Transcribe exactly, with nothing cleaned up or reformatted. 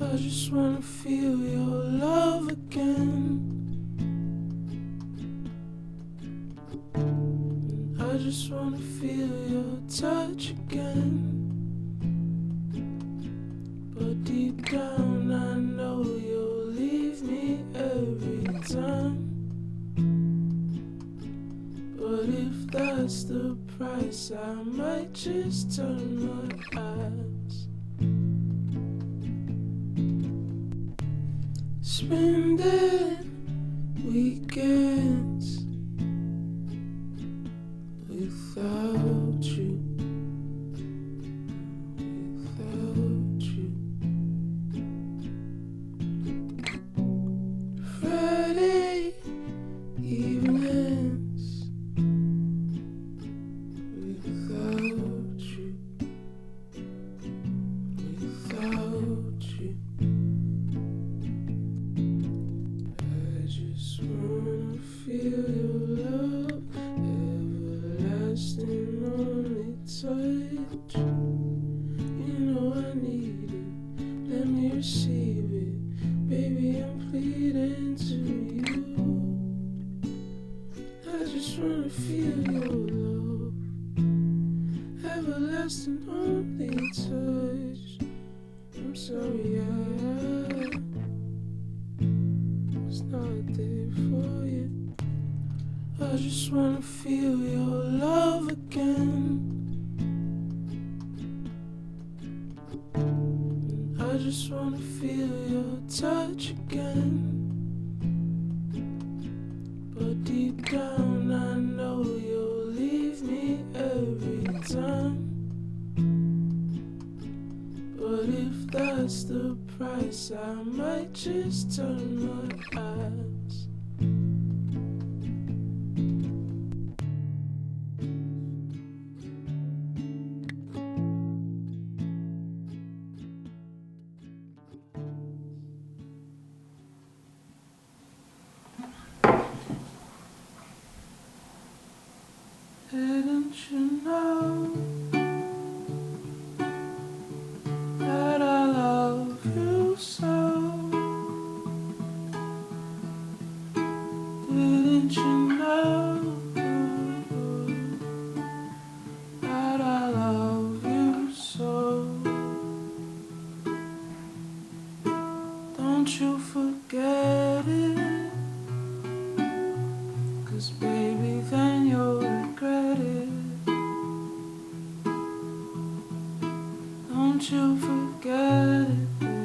I just wanna feel your love again. I just wanna feel your touch again. But deep down I know you'll leave me every time. But if that's the price, I might just turn my eyes. Spending weekends without you, without you. Friday evenings without you, without you. I just wanna feel your love, everlasting only touch. You know I need it, let me receive it. Baby, I'm pleading to you. I just wanna feel your love, everlasting only touch. I'm sorry I was not there for you. I just wanna feel your love again. I just wanna feel your touch again. But deep down I know you'll leave me every time. But if that's the price, I might just turn my eyes. Didn't you know that I love you so? Didn't you know that I love you so? Don't you forget it, 'cause baby then you'll regret it. Don't you forget it, baby.